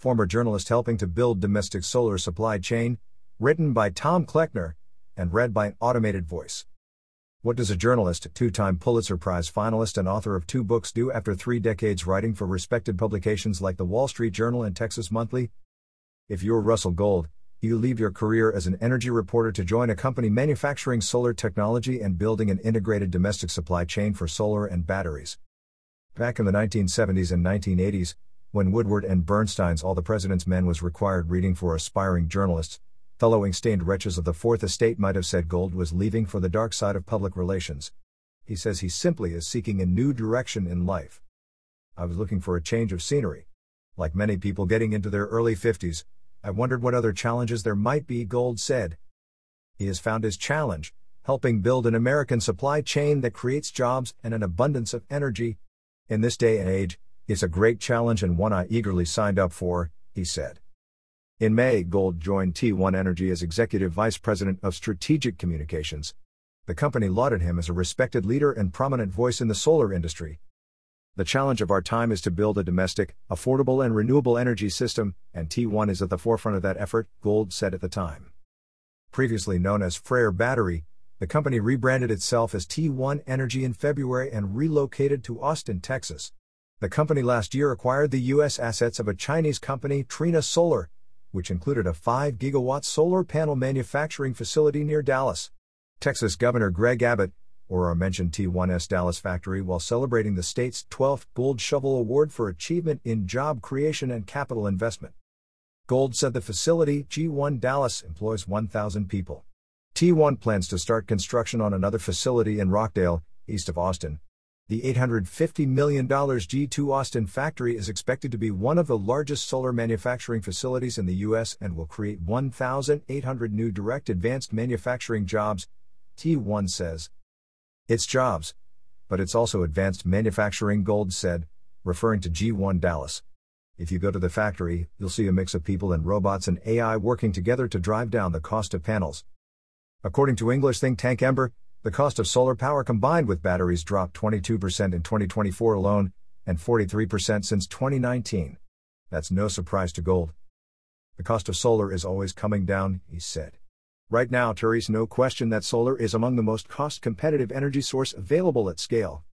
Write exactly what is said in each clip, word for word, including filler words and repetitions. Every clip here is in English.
former journalist helping to build domestic solar supply chain, written by Tom Kleckner, and read by an automated voice. What does a journalist, two-time Pulitzer Prize finalist and author of two books do after three decades writing for respected publications like the Wall Street Journal and Texas Monthly? If you're Russell Gold, you leave your career as an energy reporter to join a company manufacturing solar technology and building an integrated domestic supply chain for solar and batteries. Back in the nineteen seventies and nineteen eighties, when Woodward and Bernstein's All the President's Men was required reading for aspiring journalists, fellow ink-stained wretches of the Fourth Estate might have said Gold was leaving for the dark side of public relations. He says he simply is seeking a new direction in life. I was looking for a change of scenery. Like many people getting into their early fifties, I wondered what other challenges there might be, Gold said. He has found his challenge, helping build an American supply chain that creates jobs and an abundance of energy. In this day and age, it's a great challenge and one I eagerly signed up for, he said. In May, Gold joined T one Energy as Executive Vice President of Strategic Communications. The company lauded him as a respected leader and prominent voice in the solar industry. The challenge of our time is to build a domestic, affordable and renewable energy system, and T one is at the forefront of that effort, Gold said at the time. Previously known as Freyr Battery, the company rebranded itself as T one Energy in February and relocated to Austin, Texas. The company last year acquired the U S assets of a Chinese company, Trina Solar, which included a five gigawatt solar panel manufacturing facility near Dallas. Texas Governor Greg Abbott, or our mentioned T one's Dallas factory while celebrating the state's twelfth Gold Shovel Award for achievement in job creation and capital investment. Gold said the facility, G one Dallas, employs one thousand people. T one plans to start construction on another facility in Rockdale, east of Austin. The eight hundred fifty million dollars G two Austin factory is expected to be one of the largest solar manufacturing facilities in the U S and will create one thousand eight hundred new direct advanced manufacturing jobs, T one says. It's jobs, but it's also advanced manufacturing, Gold said, referring to G one Dallas. If you go to the factory, you'll see a mix of people and robots and A I working together to drive down the cost of panels. According to English think tank Ember, the cost of solar power combined with batteries dropped twenty-two percent in twenty twenty-four alone, and forty-three percent since twenty nineteen. That's no surprise to Gold. The cost of solar is always coming down, he said. Right now, there is no question that solar is among the most cost-competitive energy source available at scale.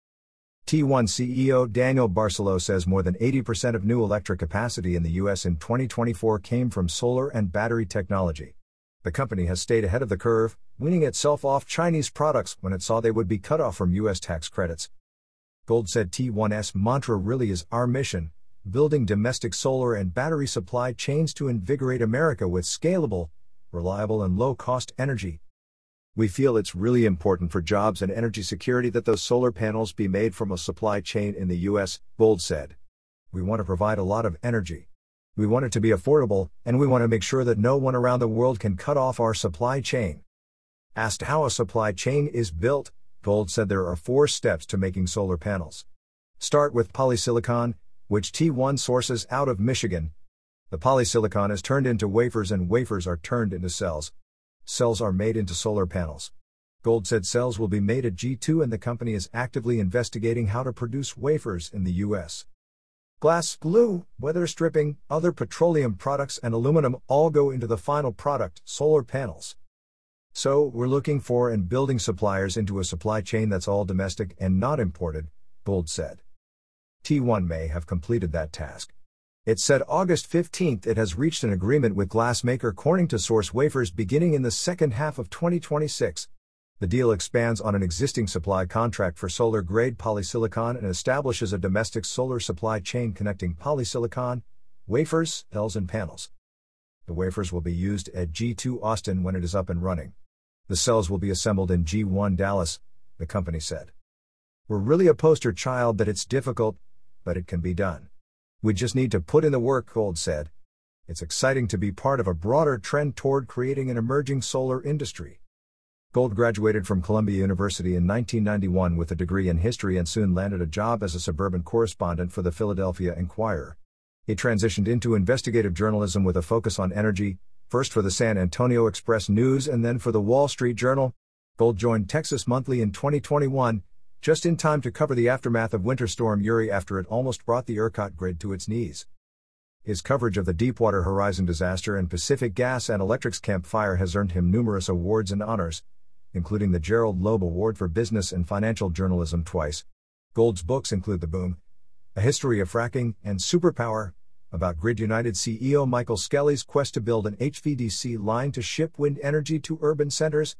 T one C E O Daniel Barcelo says more than eighty percent of new electric capacity in the U S in twenty twenty-four came from solar and battery technology. The company has stayed ahead of the curve, weaning itself off Chinese products when it saw they would be cut off from U S tax credits. Gold said T one's mantra really is our mission, building domestic solar and battery supply chains to invigorate America with scalable, reliable and low-cost energy. We feel it's really important for jobs and energy security that those solar panels be made from a supply chain in the U S, Gold said. We want to provide a lot of energy. We want it to be affordable, and we want to make sure that no one around the world can cut off our supply chain. Asked how a supply chain is built, Gold said there are four steps to making solar panels. Start with polysilicon, which T one sources out of Michigan. The polysilicon is turned into wafers and wafers are turned into cells. Cells are made into solar panels. Gold said cells will be made at G two and the company is actively investigating how to produce wafers in the U S. Glass, glue, weather stripping, other petroleum products and aluminum all go into the final product, solar panels. So, we're looking for and building suppliers into a supply chain that's all domestic and not imported, Gold said. T one may have completed that task. It said August fifteenth it has reached an agreement with glassmaker Corning to source wafers beginning in the second half of twenty twenty-six. The deal expands on an existing supply contract for solar-grade polysilicon and establishes a domestic solar supply chain connecting polysilicon, wafers, cells and panels. The wafers will be used at G two Austin when it is up and running. The cells will be assembled in G one Dallas, the company said. We're really a poster child that it's difficult, but it can be done. We just need to put in the work, Gold said. It's exciting to be part of a broader trend toward creating an emerging solar industry. Gold graduated from Columbia University in nineteen ninety-one with a degree in history and soon landed a job as a suburban correspondent for the Philadelphia Inquirer. He transitioned into investigative journalism with a focus on energy, first for the San Antonio Express News and then for the Wall Street Journal. Gold joined Texas Monthly in twenty twenty-one, just in time to cover the aftermath of Winter Storm Uri after it almost brought the ERCOT grid to its knees. His coverage of the Deepwater Horizon disaster and Pacific Gas and Electric's Camp Fire has earned him numerous awards and honors, including the Gerald Loeb Award for Business and Financial Journalism twice. Gold's books include The Boom, A History of Fracking, and Superpower, about Grid United C E O Michael Skelly's quest to build an H V D C line to ship wind energy to urban centers.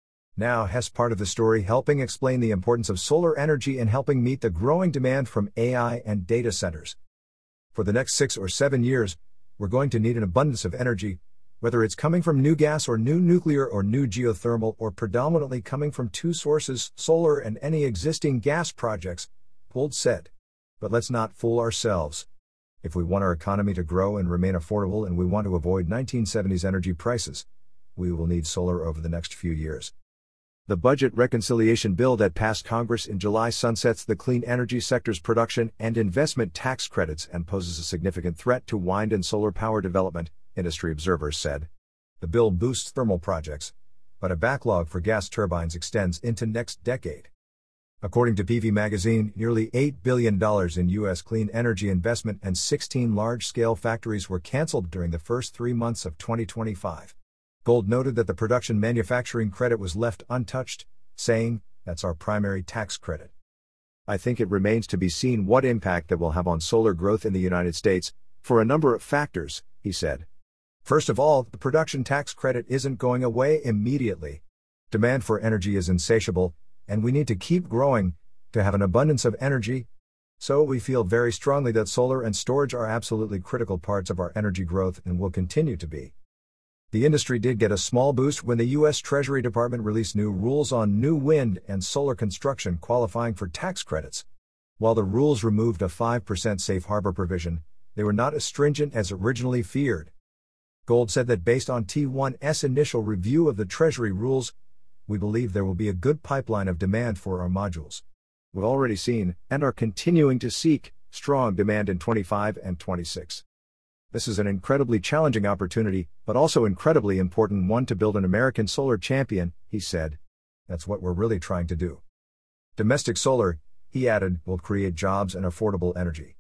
Now Hess part of the story, helping explain the importance of solar energy and helping meet the growing demand from A I and data centers. For the next six or seven years, we're going to need an abundance of energy, whether it's coming from new gas or new nuclear or new geothermal or predominantly coming from two sources, solar and any existing gas projects, Gold said. But let's not fool ourselves. If we want our economy to grow and remain affordable and we want to avoid nineteen seventies energy prices, we will need solar over the next few years. The budget reconciliation bill that passed Congress in July sunsets the clean energy sector's production and investment tax credits and poses a significant threat to wind and solar power development, industry observers said. The bill boosts thermal projects, but a backlog for gas turbines extends into next decade. According to P V Magazine, nearly eight billion dollars in U S clean energy investment and sixteen large-scale factories were canceled during the first three months of twenty twenty-five. Gold noted that the production manufacturing credit was left untouched, saying, "That's our primary tax credit. I think it remains to be seen what impact that will have on solar growth in the United States, for a number of factors," he said. First of all, the production tax credit isn't going away immediately. Demand for energy is insatiable, and we need to keep growing, to have an abundance of energy. So we feel very strongly that solar and storage are absolutely critical parts of our energy growth and will continue to be. The industry did get a small boost when the U S Treasury Department released new rules on new wind and solar construction qualifying for tax credits. While the rules removed a five percent safe harbor provision, they were not as stringent as originally feared. Gold said that based on T one's initial review of the Treasury rules, we believe there will be a good pipeline of demand for our modules. We've already seen, and are continuing to seek, strong demand in twenty-five and twenty-six. This is an incredibly challenging opportunity, but also incredibly important one to build an American solar champion, he said. That's what we're really trying to do. Domestic solar, he added, will create jobs and affordable energy.